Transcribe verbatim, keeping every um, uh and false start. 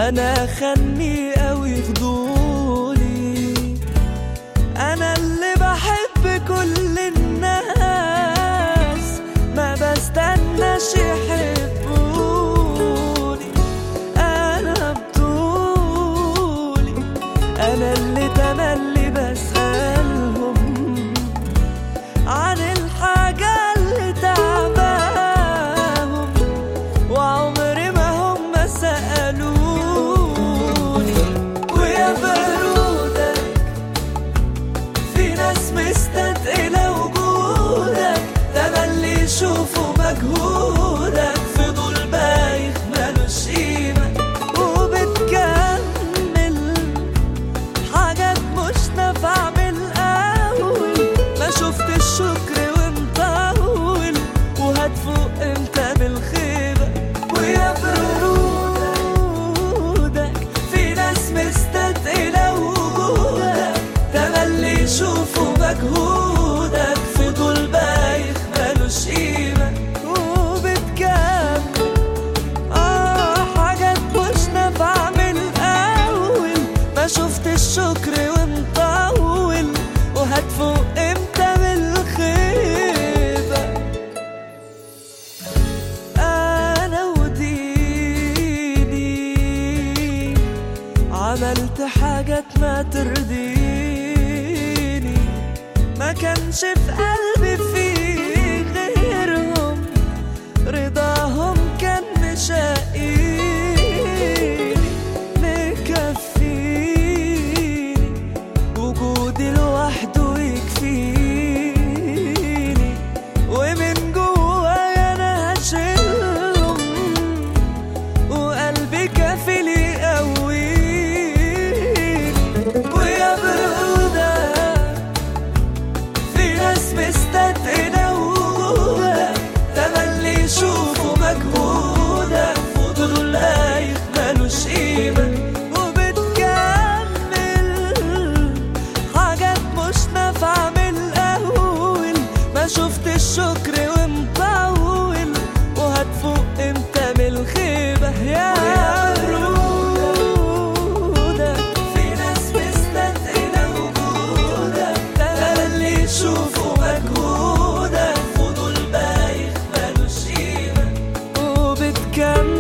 انا خني قوي فضولي، انا اللي بحب كل الناس ما بستناش يحبوني، انا بطولي انا اللي تملي بسألهم عن الحاجة اللي تعباهم، وعمري ما هم سألوني. ويا برودك في ناس مستثقلة وجودك، تملي يشوفوا مجهودك فضول بايخ ملوش قيمة، وبتكمل حاجات مش نافعة من الأول، ما شفت الشكر ومطول وهتفوق امتى بالخيبة. ويا برودك في ناس مستثقلة وجودك، تملي يشوفوا مجهودك فضول بايخ ملوش قيمة، وبتكمل آه حاجات مش نافعة من الأول، ما شفت الشكر ومطول وهتفوق امتى بالخيبة. أنا وديني عملت حاجات ما ترضيني، ما كانش في قلبي فيه غيرهم، رضاهم كان مشاقيني مكفيني، وجودي لوحده يكفيني، ومن جوايا انا هشيلهم، وقلبي كافي لي يقويني. ويا برودك في ناس مستثقلة وجودك، تملي يشوفوا مجهودك فضول بايخ ملوش قيمة، وبتكمل حاجات مش نافعة من الأول، ما شفت الشكر ومطول وهتفوق امتى من الخيبة. يا برودك في ناس مستثقلة وجودك، تملي يشوفوا مجهودك فضول بايخ ملوش قيمة، وبتكمل